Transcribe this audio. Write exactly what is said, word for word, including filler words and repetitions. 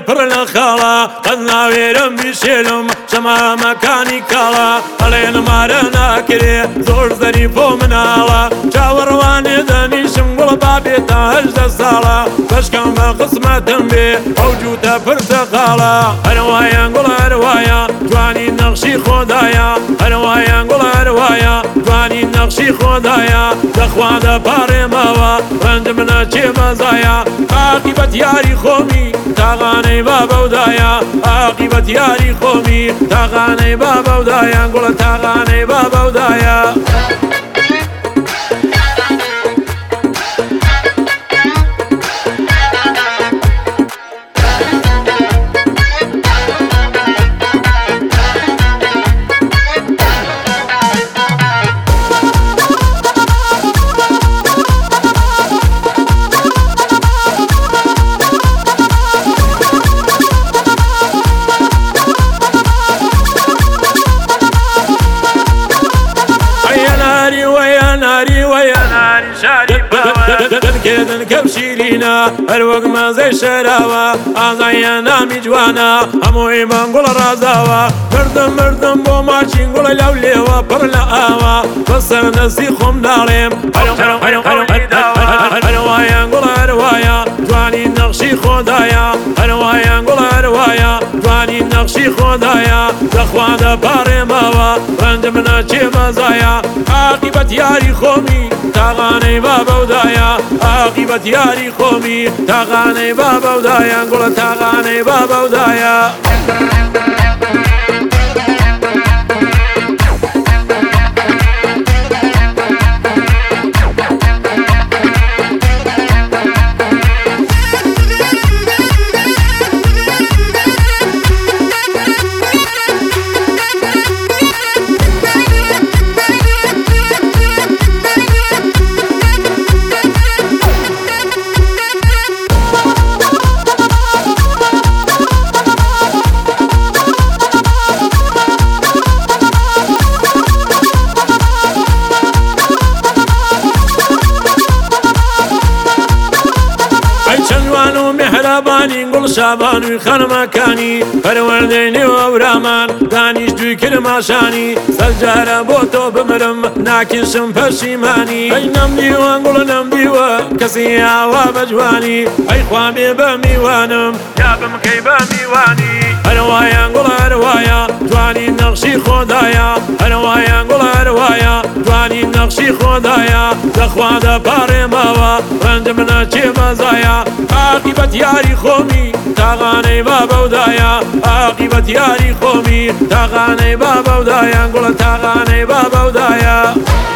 پڕ لە خاڵە قەت ناوێرم بیشێلم شەمامەکانی کاڵە هەڵێن مارە ناکرێ زۆر زەری بۆ مناڵە چاوەڕوانێ دەنیشم گوڵ بابێتە هەژدە ساڵە بەشکەم بە قسمەتم بێ ئەو جووتە پرتەقاڵە هەروایە گوڵ هەروایە جوانی نەخشی خۆدایە هەروایە گوڵ هەروایە جوانی نەخشی خۆدایە دەخوا دەپاڕێمەوە ڕەنجم نەچێ مەزایە عاقیبەت یاری خۆمی تاغانەی بابەودایە عاقیبەت یاری خۆمی تاغانەی بابەودایە گوڵە تاغانەی بابەودایە دەنکێدن کەم شیرینە هەروەک مەزەی شەراوە ئازایە نامی جوانە هەمووی بەنگوڵ ڕازاوە مردم مردم بۆ ماچین گوڵە لەو لێوە پڕ لە ئاوە بەسەر نەزی خۆم داڵێم هەروایە گوڵ هەروایە جوانی نەخشی خۆدایە هەروایە گوڵ هەروایە جوانی نەخشی خۆدایە دەخوا دەپاڕێمەوە ڕەنجم نەچێ مەزایە عاقیبەت یاری خۆمی تاغانەی بابەودایە عاقیبەت یاری خۆمی تاغانەی بابەودایە گوڵە تاغانەی بابەودایە مهربانی گل شابانوی خانمەکانی پەروەردەی نێوەورامان دانیش دوی کرماشانی سەرجارە بۆ تۆ بمرم ناکێشم پەشیمانی ئەی نەمدیوە گوڵ نەمدیوە کەسی ئاوا بە جوانی ئەی خوا بێ بە میوانم یا بمکەی بە میوانی هەروایە گوڵ هەروایە جوانی نەخشی خۆدایە هەروایە گوڵ هەروایە جوانی نەخشی خۆدایە دەخوا دەپاڕێمەوە ڕەنجم نەچێ مەزایە عاقیبەت یاری خۆمی تاغانەی بابەودایە عاقیبەت یاری خۆمی تاغانەی بابەودایە گوڵە تاغانەی بابەودایە